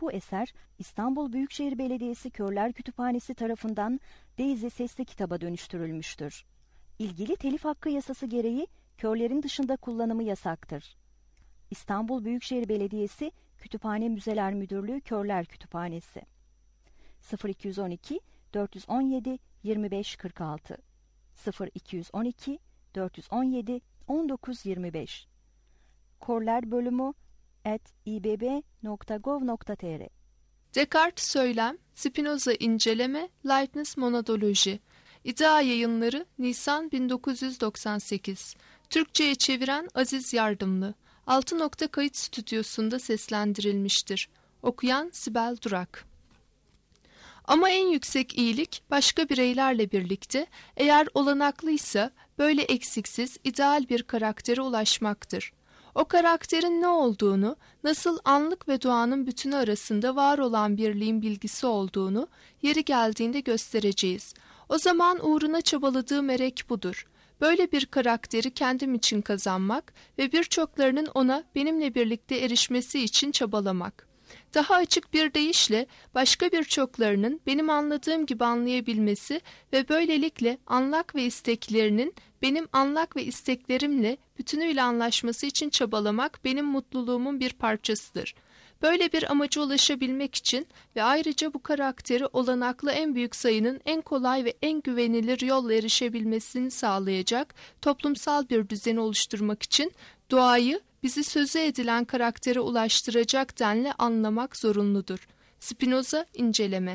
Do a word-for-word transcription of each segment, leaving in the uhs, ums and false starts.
Bu eser İstanbul Büyükşehir Belediyesi Körler Kütüphanesi tarafından Daisy sesli kitaba dönüştürülmüştür. İlgili telif hakkı yasası gereği körlerin dışında kullanımı yasaktır. İstanbul Büyükşehir Belediyesi Kütüphane Müzeler Müdürlüğü Körler Kütüphanesi sıfır iki on iki dört on yedi yirmi beş kırk altı sıfır iki on iki dört on yedi on dokuz yirmi beş Körler bölümü at i b b nokta gov nokta t r Descartes Söylem, Spinoza İnceleme, Leibniz Monadoloji. İdea Yayınları, Nisan bin dokuz yüz doksan sekiz. Türkçe'ye çeviren Aziz Yardımlı. Altı Nokta Kayıt Stüdyosu'nda seslendirilmiştir. Okuyan Sibel Durak. Ama en yüksek iyilik başka bireylerle birlikte, eğer olanaklıysa böyle eksiksiz, ideal bir karaktere ulaşmaktır. O karakterin ne olduğunu, nasıl anlık ve doğanın bütünü arasında var olan birliğin bilgisi olduğunu yeri geldiğinde göstereceğiz. O zaman uğruna çabaladığı merek budur. Böyle bir karakteri kendim için kazanmak ve birçoklarının ona benimle birlikte erişmesi için çabalamak. Daha açık bir deyişle başka birçoklarının benim anladığım gibi anlayabilmesi ve böylelikle anlak ve isteklerinin benim anlak ve isteklerimle bütünüyle anlaşması için çabalamak benim mutluluğumun bir parçasıdır. Böyle bir amaca ulaşabilmek için ve ayrıca bu karakteri olanaklı en büyük sayının en kolay ve en güvenilir yolla erişebilmesini sağlayacak toplumsal bir düzeni oluşturmak için doğayı bizi sözü edilen karaktere ulaştıracak denli anlamak zorunludur. Spinoza İnceleme.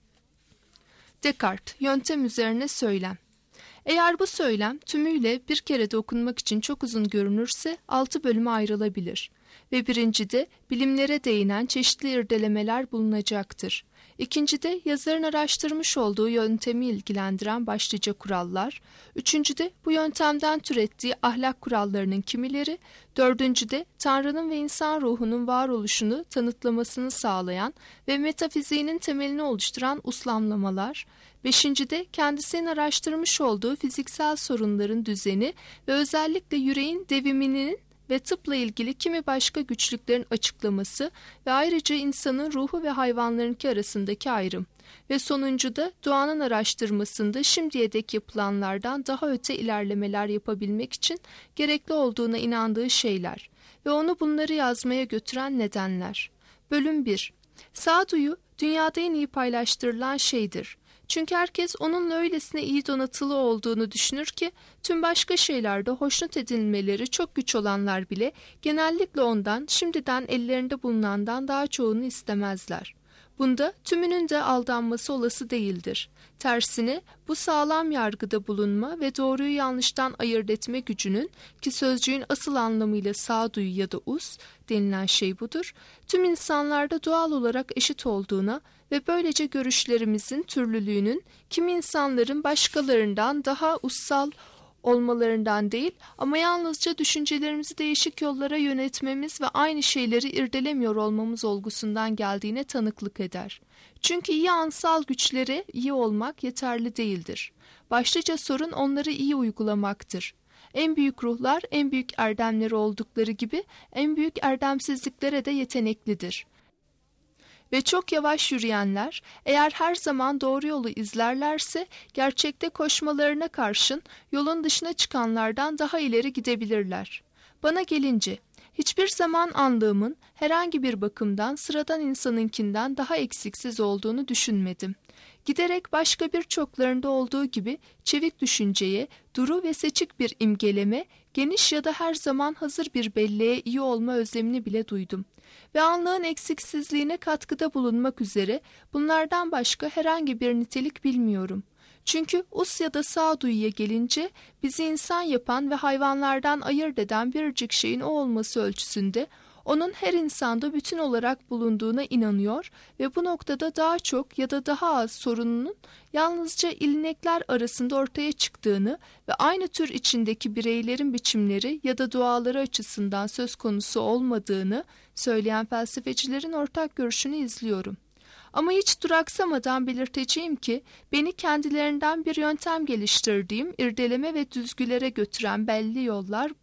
Descartes, yöntem üzerine söylem. Eğer bu söylem tümüyle bir kerede okunmak için çok uzun görünürse altı bölüme ayrılabilir ve birincide bilimlere değinen çeşitli irdelemeler bulunacaktır. İkincide yazarın araştırmış olduğu yöntemi ilgilendiren başlıca kurallar, üçüncüde bu yöntemden türettiği ahlak kurallarının kimileri, dördüncüde Tanrı'nın ve insan ruhunun varoluşunu tanıtlamasını sağlayan ve metafiziğinin temelini oluşturan uslamlamalar, beşincide kendisinin araştırmış olduğu fiziksel sorunların düzeni ve özellikle yüreğin deviminin ve tıpla ilgili kimi başka güçlüklerin açıklaması ve ayrıca insanın ruhu ve hayvanlarınki arasındaki ayrım. Ve sonuncuda doğanın araştırmasında şimdiye dek yapılanlardan daha öte ilerlemeler yapabilmek için gerekli olduğuna inandığı şeyler ve onu bunları yazmaya götüren nedenler. Bölüm bir. Sağduyu dünyada en iyi paylaştırılan şeydir. Çünkü herkes onunla öylesine iyi donatılı olduğunu düşünür ki tüm başka şeylerde hoşnut edilmeleri çok güç olanlar bile genellikle ondan şimdiden ellerinde bulunandan daha çoğunu istemezler. Bunda tümünün de aldanması olası değildir. Tersine bu sağlam yargıda bulunma ve doğruyu yanlıştan ayırt etme gücünün, ki sözcüğün asıl anlamıyla sağduyu ya da us denilen şey budur, tüm insanlarda doğal olarak eşit olduğuna ve böylece görüşlerimizin türlülüğünün kimi insanların başkalarından daha ussal olmalarından değil ama yalnızca düşüncelerimizi değişik yollara yönetmemiz ve aynı şeyleri irdelemiyor olmamız olgusundan geldiğine tanıklık eder. Çünkü iyi ansal güçlere iyi olmak yeterli değildir. Başlıca sorun onları iyi uygulamaktır. En büyük ruhlar en büyük erdemleri oldukları gibi en büyük erdemsizliklere de yeteneklidir. Ve çok yavaş yürüyenler eğer her zaman doğru yolu izlerlerse gerçekte koşmalarına karşın yolun dışına çıkanlardan daha ileri gidebilirler. Bana gelince hiçbir zaman andığımın herhangi bir bakımdan sıradan insanınkinden daha eksiksiz olduğunu düşünmedim. Giderek başka birçoklarında olduğu gibi çevik düşünceye, duru ve seçik bir imgeleme, geniş ya da her zaman hazır bir belleğe iyi olma özlemini bile duydum. Ve anlığın eksiksizliğine katkıda bulunmak üzere bunlardan başka herhangi bir nitelik bilmiyorum. Çünkü us ya da sağduyuya gelince bizi insan yapan ve hayvanlardan ayırt eden biricik şeyin o olması ölçüsünde onun her insanda bütün olarak bulunduğuna inanıyor ve bu noktada daha çok ya da daha az sorununun yalnızca ilnekler arasında ortaya çıktığını ve aynı tür içindeki bireylerin biçimleri ya da duaları açısından söz konusu olmadığını söyleyen felsefecilerin ortak görüşünü izliyorum. Ama hiç duraksamadan belirteceğim ki beni kendilerinden bir yöntem geliştirdiğim irdeleme ve düzgülere götüren belli yollar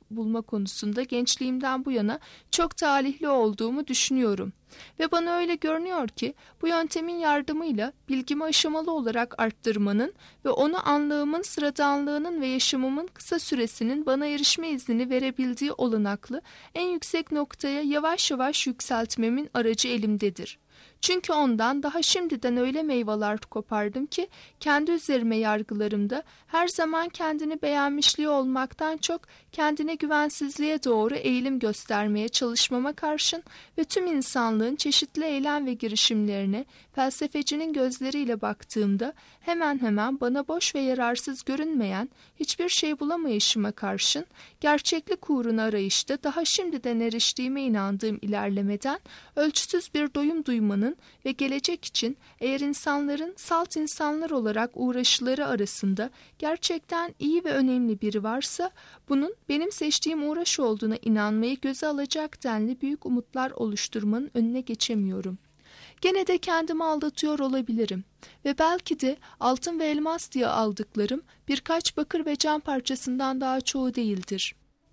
bulma konusunda gençliğimden bu yana çok talihli olduğumu düşünüyorum. Ve bana öyle görünüyor ki bu yöntemin yardımıyla bilgimi aşamalı olarak arttırmanın ve onu anlığımın, sıradanlığının ve yaşamımın kısa süresinin bana erişme iznini verebildiği olanaklı en yüksek noktaya yavaş yavaş yükseltmemin aracı elimdedir. Çünkü ondan daha şimdiden öyle meyveler kopardım ki kendi üzerime yargılarımda her zaman kendini beğenmişliği olmaktan çok kendine güvensizliğe doğru eğilim göstermeye çalışmama karşın ve tüm insanlığın çeşitli eylem ve girişimlerine felsefecinin gözleriyle baktığımda hemen hemen bana boş ve yararsız görünmeyen hiçbir şey bulamayışıma karşın gerçeklik uğruna arayışta daha şimdiden eriştiğime inandığım ilerlemeden ölçüsüz bir doyum duymanın ve gelecek için eğer insanların salt insanlar olarak uğraşıları arasında gerçekten iyi ve önemli biri varsa bunun benim seçtiğim uğraş olduğuna inanmayı göze alacak denli büyük umutlar oluşturmanın önüne geçemiyorum. Gene de kendimi aldatıyor olabilirim ve belki de altın ve elmas diye aldıklarım birkaç bakır ve cam parçasından daha çoğu değildir.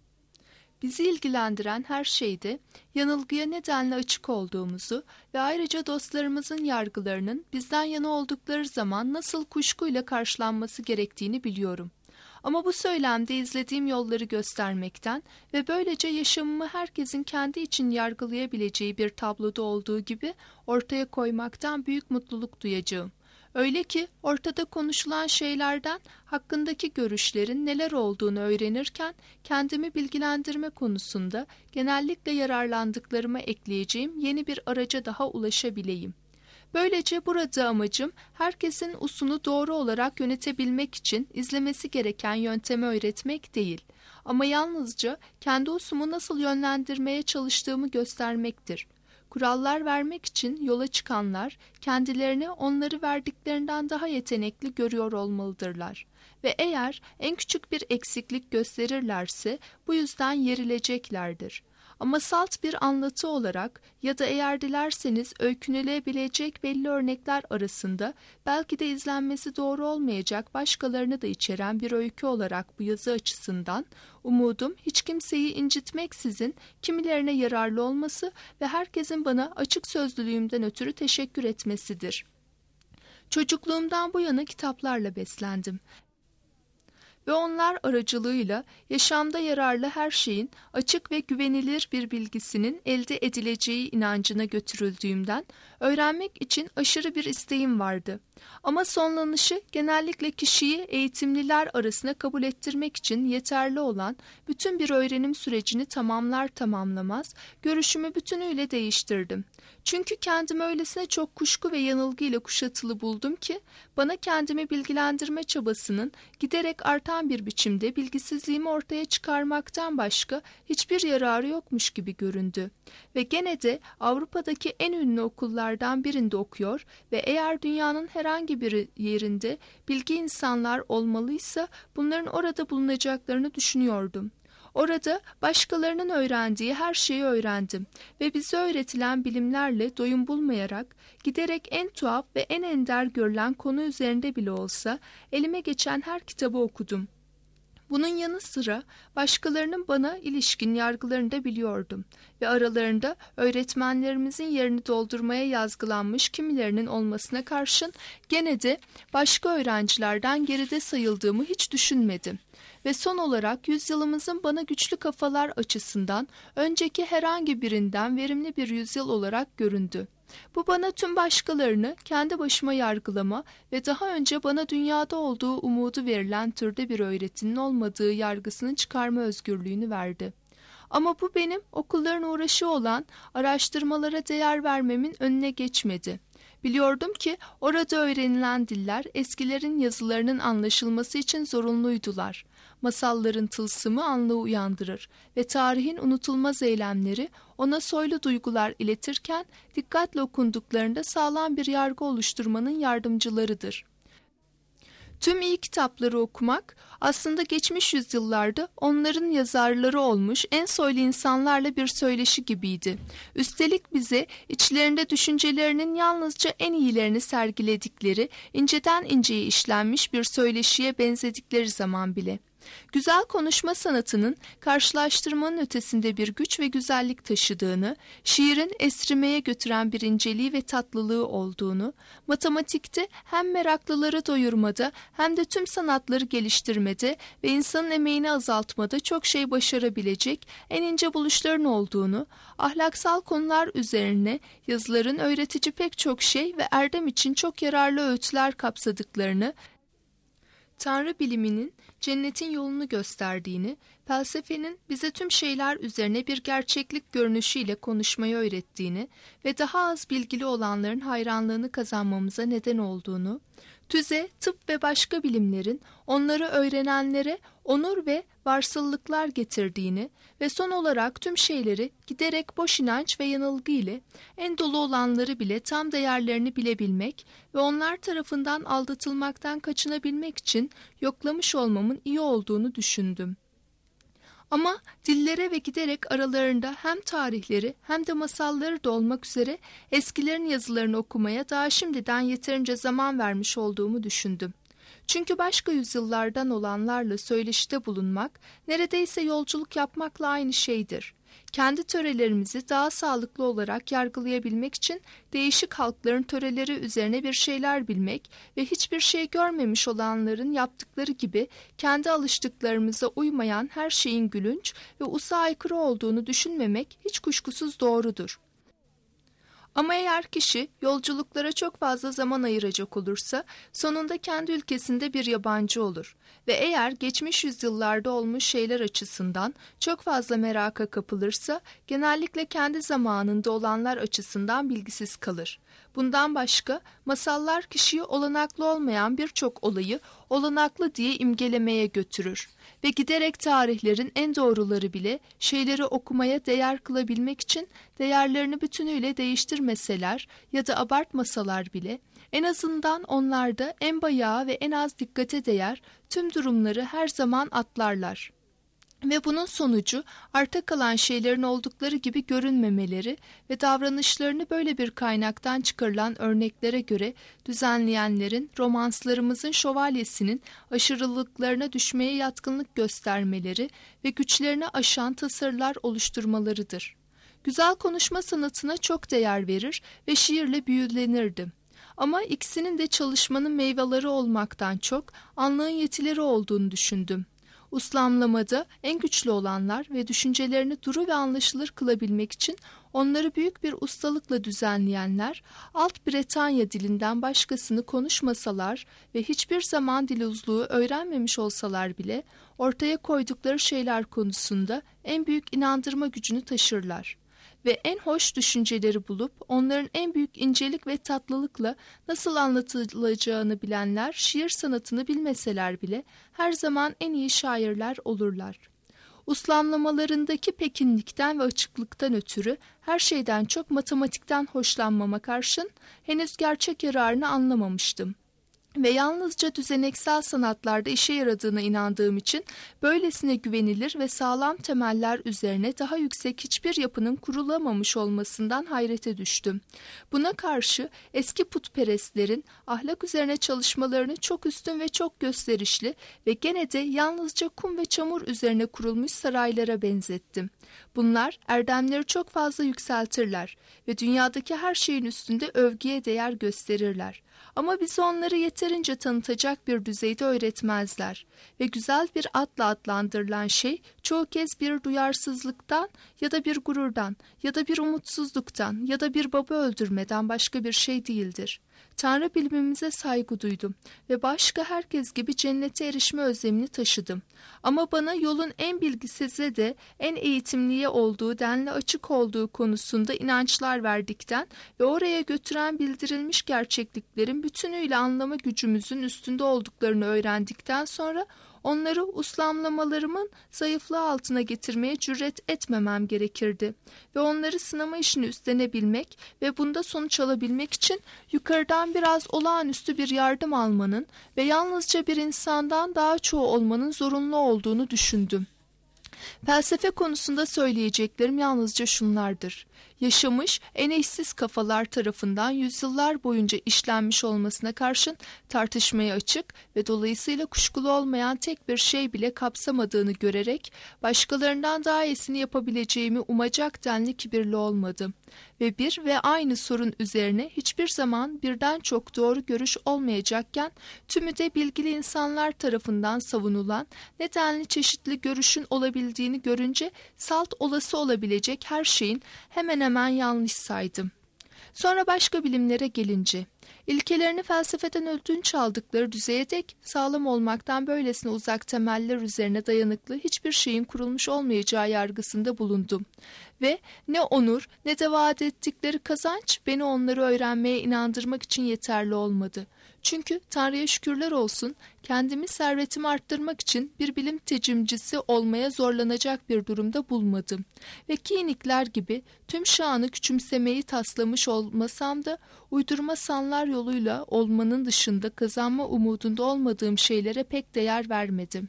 Bizi ilgilendiren her şeyde yanılgıya nedenle açık olduğumuzu ve ayrıca dostlarımızın yargılarının bizden yana oldukları zaman nasıl kuşkuyla karşılanması gerektiğini biliyorum. Ama bu söylemde izlediğim yolları göstermekten ve böylece yaşamımı herkesin kendi için yargılayabileceği bir tabloda olduğu gibi ortaya koymaktan büyük mutluluk duyacağım. Öyle ki ortada konuşulan şeylerden hakkındaki görüşlerin neler olduğunu öğrenirken kendimi bilgilendirme konusunda genellikle yararlandıklarıma ekleyeceğim yeni bir araca daha ulaşabileyim. Böylece burada amacım herkesin usunu doğru olarak yönetebilmek için izlemesi gereken yöntemi öğretmek değil, ama yalnızca kendi usumu nasıl yönlendirmeye çalıştığımı göstermektir. Kurallar vermek için yola çıkanlar kendilerini onları verdiklerinden daha yetenekli görüyor olmalıdırlar ve eğer en küçük bir eksiklik gösterirlerse bu yüzden yerileceklerdir. Ama salt bir anlatı olarak ya da eğer dilerseniz öykünülebilecek belli örnekler arasında belki de izlenmesi doğru olmayacak başkalarını da içeren bir öykü olarak bu yazı açısından umudum hiç kimseyi incitmeksizin kimilerine yararlı olması ve herkesin bana açık sözlülüğümden ötürü teşekkür etmesidir. Çocukluğumdan bu yana kitaplarla beslendim. Ve onlar aracılığıyla yaşamda yararlı her şeyin açık ve güvenilir bir bilgisinin elde edileceği inancına götürüldüğümden öğrenmek için aşırı bir isteğim vardı. Ama sonlanışı genellikle kişiyi eğitimliler arasına kabul ettirmek için yeterli olan bütün bir öğrenim sürecini tamamlar tamamlamaz görüşümü bütünüyle değiştirdim. Çünkü kendimi öylesine çok kuşku ve yanılgıyla kuşatılı buldum ki bana kendimi bilgilendirme çabasının giderek artan bir biçimde bilgisizliğimi ortaya çıkarmaktan başka hiçbir yararı yokmuş gibi göründü. Ve gene de Avrupa'daki en ünlü okullardan birinde okuyor ve eğer dünyanın herhangi bir yerinde bilgi insanlar olmalıysa bunların orada bulunacaklarını düşünüyordum. Orada başkalarının öğrendiği her şeyi öğrendim ve bize öğretilen bilimlerle doyum bulmayarak giderek en tuhaf ve en ender görülen konu üzerinde bile olsa elime geçen her kitabı okudum. Bunun yanı sıra başkalarının bana ilişkin yargılarını da biliyordum ve aralarında öğretmenlerimizin yerini doldurmaya yazgılanmış kimilerinin olmasına karşın gene de başka öğrencilerden geride sayıldığımı hiç düşünmedim. Ve son olarak yüzyılımızın bana güçlü kafalar açısından önceki herhangi birinden verimli bir yüzyıl olarak göründü. Bu bana tüm başkalarını kendi başıma yargılama ve daha önce bana dünyada olduğu umudu verilen türde bir öğretinin olmadığı yargısını çıkarma özgürlüğünü verdi. Ama bu benim okulların uğraşı olan araştırmalara değer vermemin önüne geçmedi. Biliyordum ki orada öğrenilen diller eskilerin yazılarının anlaşılması için zorunluydular. Masalların tılsımı anlığı uyandırır ve tarihin unutulmaz eylemleri ona soylu duygular iletirken dikkatle okunduklarında sağlam bir yargı oluşturmanın yardımcılarıdır. Tüm iyi kitapları okumak aslında geçmiş yüzyıllarda onların yazarları olmuş en soylu insanlarla bir söyleşi gibiydi. Üstelik bize içlerinde düşüncelerinin yalnızca en iyilerini sergiledikleri, inceden inceye işlenmiş bir söyleşiye benzedikleri zaman bile. Güzel konuşma sanatının karşılaştırmanın ötesinde bir güç ve güzellik taşıdığını, şiirin esrimeye götüren bir inceliği ve tatlılığı olduğunu, matematikte hem meraklıları doyurmada hem de tüm sanatları geliştirmede ve insanın emeğini azaltmada çok şey başarabilecek en ince buluşların olduğunu, ahlaksal konular üzerine yazıların öğretici pek çok şey ve erdem için çok yararlı öğütler kapsadıklarını, Tanrı biliminin cennetin yolunu gösterdiğini, felsefenin bize tüm şeyler üzerine bir gerçeklik görünüşüyle konuşmayı öğrettiğini ve daha az bilgili olanların hayranlığını kazanmamıza neden olduğunu, tüze, tıp ve başka bilimlerin onları öğrenenlere onur ve varsıllıklar getirdiğini ve son olarak tüm şeyleri giderek boş inanç ve yanılgı ile en dolu olanları bile tam değerlerini bilebilmek ve onlar tarafından aldatılmaktan kaçınabilmek için yoklamış olmamın iyi olduğunu düşündüm. Ama dillere ve giderek aralarında hem tarihleri hem de masalları da olmak üzere eskilerin yazılarını okumaya daha şimdiden yeterince zaman vermiş olduğumu düşündüm. Çünkü başka yüzyıllardan olanlarla söyleşide bulunmak neredeyse yolculuk yapmakla aynı şeydir. Kendi törelerimizi daha sağlıklı olarak yargılayabilmek için değişik halkların töreleri üzerine bir şeyler bilmek ve hiçbir şey görmemiş olanların yaptıkları gibi kendi alıştıklarımıza uymayan her şeyin gülünç ve usa aykırı olduğunu düşünmemek hiç kuşkusuz doğrudur. Ama eğer kişi yolculuklara çok fazla zaman ayıracak olursa sonunda kendi ülkesinde bir yabancı olur ve eğer geçmiş yüzyıllarda olmuş şeyler açısından çok fazla meraka kapılırsa genellikle kendi zamanında olanlar açısından bilgisiz kalır. Bundan başka masallar kişiyi olanaklı olmayan birçok olayı olanaklı diye imgelemeye götürür ve giderek tarihlerin en doğruları bile şeyleri okumaya değer kılabilmek için değerlerini bütünüyle değiştirmeseler ya da abartmasalar bile en azından onlarda en bayağı ve en az dikkate değer tüm durumları her zaman atlarlar. Ve bunun sonucu arta kalan şeylerin oldukları gibi görünmemeleri ve davranışlarını böyle bir kaynaktan çıkarılan örneklere göre düzenleyenlerin romanslarımızın şövalyesinin aşırılıklarına düşmeye yatkınlık göstermeleri ve güçlerini aşan tasarılar oluşturmalarıdır. Güzel konuşma sanatına çok değer verir ve şiirle büyülenirdim. Ama ikisinin de çalışmanın meyveleri olmaktan çok anlığın yetileri olduğunu düşündüm. Uslamlamada en güçlü olanlar ve düşüncelerini duru ve anlaşılır kılabilmek için onları büyük bir ustalıkla düzenleyenler, Alt Bretanya dilinden başkasını konuşmasalar ve hiçbir zaman dil uzluğu öğrenmemiş olsalar bile ortaya koydukları şeyler konusunda en büyük inandırma gücünü taşırlar. Ve en hoş düşünceleri bulup onların en büyük incelik ve tatlılıkla nasıl anlatılacağını bilenler şiir sanatını bilmeseler bile her zaman en iyi şairler olurlar. Uslamlamalarındaki pekinlikten ve açıklıktan ötürü her şeyden çok matematikten hoşlanmama karşın henüz gerçek yararını anlamamıştım. Ve yalnızca düzeneksel sanatlarda işe yaradığına inandığım için böylesine güvenilir ve sağlam temeller üzerine daha yüksek hiçbir yapının kurulamamış olmasından hayrete düştüm. Buna karşı eski putperestlerin ahlak üzerine çalışmalarını çok üstün ve çok gösterişli ve gene de yalnızca kum ve çamur üzerine kurulmuş saraylara benzettim. Bunlar erdemleri çok fazla yükseltirler ve dünyadaki her şeyin üstünde övgüye değer gösterirler. Ama bizi onları yeterince tanıtacak bir düzeyde öğretmezler ve güzel bir adla adlandırılan şey çoğu kez bir duyarsızlıktan ya da bir gururdan ya da bir umutsuzluktan ya da bir baba öldürmeden başka bir şey değildir. Tanrı bilimimize saygı duydum ve başka herkes gibi cennete erişme özlemini taşıdım. Ama bana yolun en bilgisize de en eğitimliye olduğu denli açık olduğu konusunda inançlar verdikten ve oraya götüren bildirilmiş gerçekliklerin bütünüyle anlama gücümüzün üstünde olduklarını öğrendikten sonra onları uslamlamalarımın zayıflığı altına getirmeye cüret etmemem gerekirdi ve onları sınama işini üstlenebilmek ve bunda sonuç alabilmek için yukarıdan biraz olağanüstü bir yardım almanın ve yalnızca bir insandan daha çoğu olmanın zorunlu olduğunu düşündüm. Felsefe konusunda söyleyeceklerim yalnızca şunlardır. yaşamış en eşsiz kafalar tarafından yüzyıllar boyunca işlenmiş olmasına karşın tartışmaya açık ve dolayısıyla kuşkulu olmayan tek bir şey bile kapsamadığını görerek başkalarından daha iyisini yapabileceğimi umacak denli kibirli olmadım. Ve bir ve aynı sorun üzerine hiçbir zaman birden çok doğru görüş olmayacakken tümü de bilgili insanlar tarafından savunulan nedenli çeşitli görüşün olabildiğini görünce salt olası olabilecek her şeyin hemen hemen yanlış saydım. Sonra başka bilimlere gelince, ilkelerini felsefeden ödünç aldıkları düzeye dek sağlam olmaktan böylesine uzak temeller üzerine dayanıklı hiçbir şeyin kurulmuş olmayacağı yargısında bulundum. Ve ne onur ne de vaat ettikleri kazanç beni onları öğrenmeye inandırmak için yeterli olmadı. Çünkü Tanrı'ya şükürler olsun kendimi servetimi arttırmak için bir bilim tecimcisi olmaya zorlanacak bir durumda bulmadım. Ve Kinikler gibi tüm şanı küçümsemeyi taslamış olmasam da uydurma sanlar yoluyla olmanın dışında kazanma umudunda olmadığım şeylere pek değer vermedim.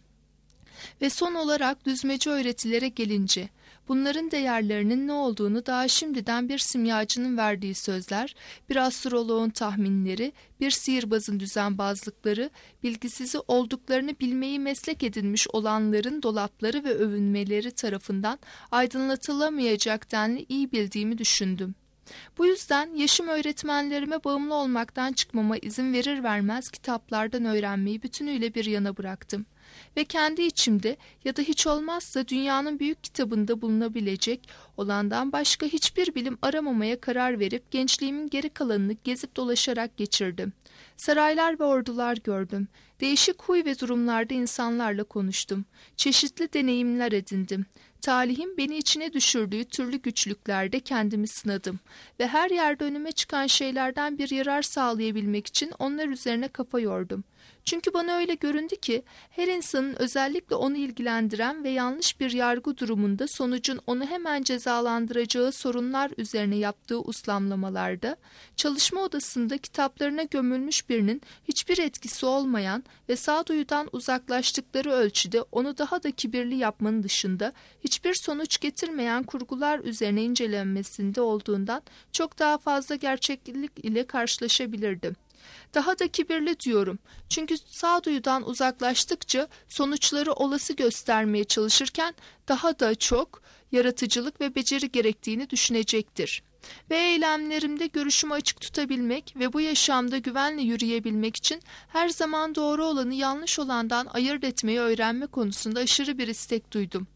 Ve son olarak düzmece öğretilere gelince, bunların değerlerinin ne olduğunu daha şimdiden bir simyacının verdiği sözler, bir astroloğun tahminleri, bir sihirbazın düzenbazlıkları, bilgisizi olduklarını bilmeyi meslek edinmiş olanların dolapları ve övünmeleri tarafından aydınlatılamayacak denli iyi bildiğimi düşündüm. Bu yüzden yaşım öğretmenlerime bağımlı olmaktan çıkmama izin verir vermez kitaplardan öğrenmeyi bütünüyle bir yana bıraktım. Ve kendi içimde ya da hiç olmazsa dünyanın büyük kitabında bulunabilecek olandan başka hiçbir bilim aramamaya karar verip gençliğimin geri kalanını gezip dolaşarak geçirdim. Saraylar ve ordular gördüm. Değişik huy ve durumlarda insanlarla konuştum. Çeşitli deneyimler edindim. Talihim beni içine düşürdüğü türlü güçlüklerde kendimi sınadım ve her yerde önüme çıkan şeylerden bir yarar sağlayabilmek için onlar üzerine kafa yordum. Çünkü bana öyle göründü ki her insanın özellikle onu ilgilendiren ve yanlış bir yargı durumunda sonucun onu hemen cezalandıracağı sorunlar üzerine yaptığı uslamlamalarda, çalışma odasında kitaplarına gömülmüş birinin hiçbir etkisi olmayan ve sağduyudan uzaklaştıkları ölçüde onu daha da kibirli yapmanın dışında hiçbir sonuç getirmeyen kurgular üzerine incelenmesinde olduğundan çok daha fazla gerçeklik ile karşılaşabilirdim. Daha da kibirli diyorum. Çünkü sağduyudan uzaklaştıkça sonuçları olası göstermeye çalışırken daha da çok yaratıcılık ve beceri gerektiğini düşünecektir. Ve eylemlerimde görüşümü açık tutabilmek ve bu yaşamda güvenle yürüyebilmek için her zaman doğru olanı yanlış olandan ayırt etmeyi öğrenme konusunda aşırı bir istek duydum.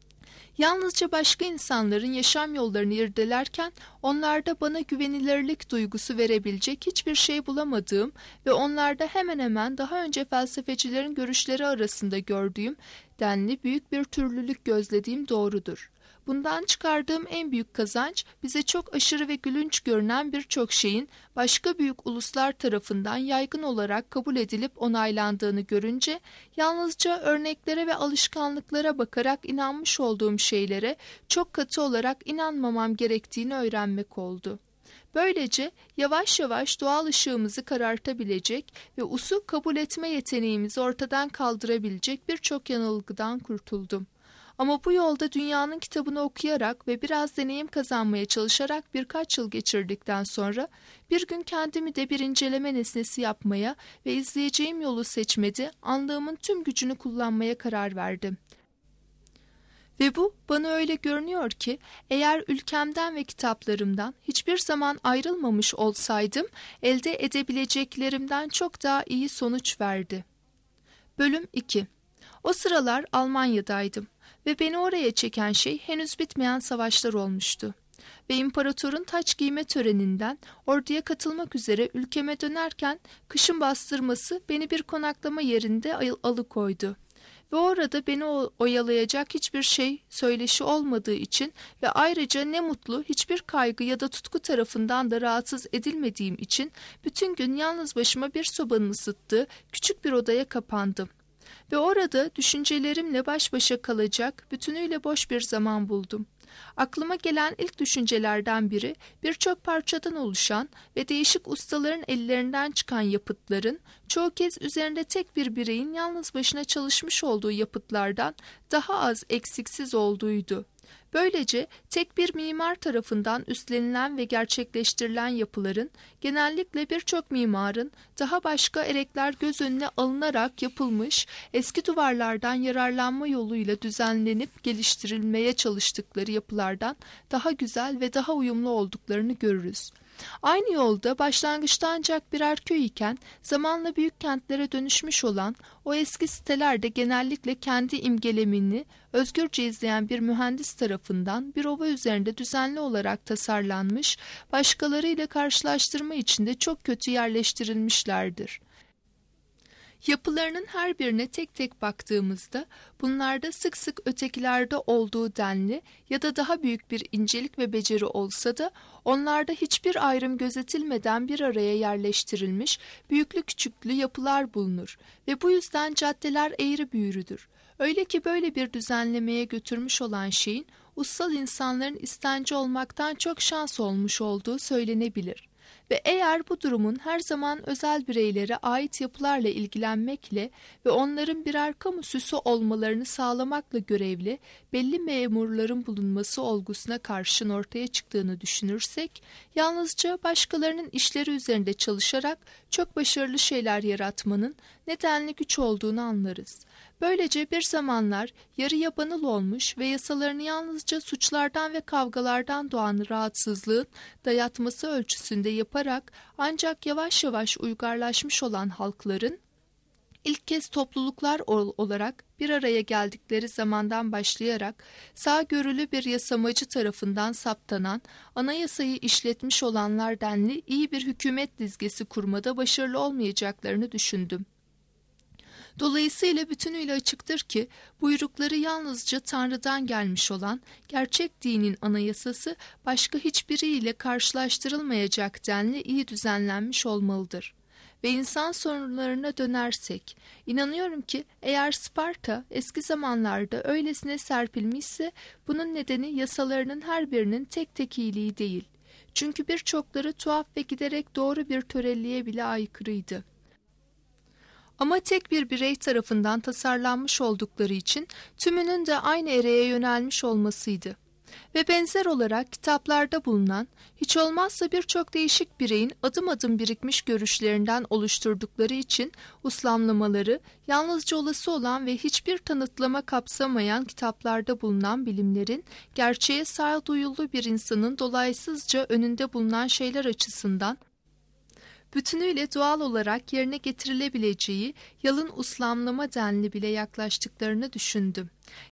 Yalnızca başka insanların yaşam yollarını irdelerken onlarda bana güvenilirlik duygusu verebilecek hiçbir şey bulamadığım ve onlarda hemen hemen daha önce felsefecilerin görüşleri arasında gördüğüm denli büyük bir türlülük gözlediğim doğrudur. Bundan çıkardığım en büyük kazanç bize çok aşırı ve gülünç görünen birçok şeyin başka büyük uluslar tarafından yaygın olarak kabul edilip onaylandığını görünce yalnızca örneklere ve alışkanlıklara bakarak inanmış olduğum şeylere çok katı olarak inanmamam gerektiğini öğrenmek oldu. Böylece yavaş yavaş doğal ışığımızı karartabilecek ve usu kabul etme yeteneğimizi ortadan kaldırabilecek birçok yanılgıdan kurtuldum. Ama bu yolda dünyanın kitabını okuyarak ve biraz deneyim kazanmaya çalışarak birkaç yıl geçirdikten sonra bir gün kendimi de bir inceleme nesnesi yapmaya ve izleyeceğim yolu seçmede anlığımın tüm gücünü kullanmaya karar verdim. Ve bu bana öyle görünüyor ki eğer ülkemden ve kitaplarımdan hiçbir zaman ayrılmamış olsaydım elde edebileceklerimden çok daha iyi sonuç verdi. Bölüm iki. O sıralar Almanya'daydım ve beni oraya çeken şey henüz bitmeyen savaşlar olmuştu. Ve imparatorun taç giyme töreninden orduya katılmak üzere ülkeme dönerken kışın bastırması beni bir konaklama yerinde alıkoydu. Ve orada beni oyalayacak hiçbir şey söyleşi olmadığı için ve ayrıca ne mutlu hiçbir kaygı ya da tutku tarafından da rahatsız edilmediğim için bütün gün yalnız başıma bir sobanın ısıttığı küçük bir odaya kapandım. Ve orada düşüncelerimle baş başa kalacak bütünüyle boş bir zaman buldum. Aklıma gelen ilk düşüncelerden biri birçok parçadan oluşan ve değişik ustaların ellerinden çıkan yapıtların çoğu kez üzerinde tek bir bireyin yalnız başına çalışmış olduğu yapıtlardan daha az eksiksiz olduğuydu. Böylece tek bir mimar tarafından üstlenilen ve gerçekleştirilen yapıların genellikle birçok mimarın daha başka erekler göz önüne alınarak yapılmış eski duvarlardan yararlanma yoluyla düzenlenip geliştirilmeye çalıştıkları yapılardan daha güzel ve daha uyumlu olduklarını görürüz. Aynı yolda başlangıçta ancak birer köy iken zamanla büyük kentlere dönüşmüş olan o eski siteler de genellikle kendi imgelemini özgürce izleyen bir mühendis tarafından bir ova üzerinde düzenli olarak tasarlanmış, başkalarıyla karşılaştırma için de çok kötü yerleştirilmişlerdir. Yapılarının her birine tek tek baktığımızda bunlarda sık sık ötekilerde olduğu denli ya da daha büyük bir incelik ve beceri olsa da onlarda hiçbir ayrım gözetilmeden bir araya yerleştirilmiş büyüklü küçüklü yapılar bulunur ve bu yüzden caddeler eğri büğrüdür. Öyle ki böyle bir düzenlemeye götürmüş olan şeyin ussal insanların istenci olmaktan çok şans olmuş olduğu söylenebilir. Ve eğer bu durumun her zaman özel bireylere ait yapılarla ilgilenmekle ve onların birer kamu süsü olmalarını sağlamakla görevli belli memurların bulunması olgusuna karşın ortaya çıktığını düşünürsek, yalnızca başkalarının işleri üzerinde çalışarak çok başarılı şeyler yaratmanın nedenli güç olduğunu anlarız. Böylece bir zamanlar yarı yabanıl olmuş ve yasalarını yalnızca suçlardan ve kavgalardan doğan rahatsızlığın dayatması ölçüsünde yaparak ancak yavaş yavaş uygarlaşmış olan halkların ilk kez topluluklar olarak bir araya geldikleri zamandan başlayarak sağgörülü bir yasamacı tarafından saptanan, anayasayı işletmiş olanlar denli iyi bir hükümet dizgesi kurmada başarılı olmayacaklarını düşündüm. Dolayısıyla bütünüyle açıktır ki buyrukları yalnızca Tanrı'dan gelmiş olan gerçek dinin anayasası başka hiçbiriyle karşılaştırılmayacak denli iyi düzenlenmiş olmalıdır. Ve insan sorunlarına dönersek, inanıyorum ki eğer Sparta eski zamanlarda öylesine serpilmişse bunun nedeni yasalarının her birinin tek tek iyiliği değil. Çünkü birçokları tuhaf ve giderek doğru bir törelliğe bile aykırıydı. Ama tek bir birey tarafından tasarlanmış oldukları için tümünün de aynı ereğe yönelmiş olmasıydı. Ve benzer olarak kitaplarda bulunan, hiç olmazsa birçok değişik bireyin adım adım birikmiş görüşlerinden oluşturdukları için uslamlamaları, yalnızca olası olan ve hiçbir tanıtlama kapsamayan kitaplarda bulunan bilimlerin, gerçeğe sağduyulu bir insanın dolaysızca önünde bulunan şeyler açısından, bütünüyle doğal olarak yerine getirilebileceği yalın uslamlama denli bile yaklaştıklarını düşündüm.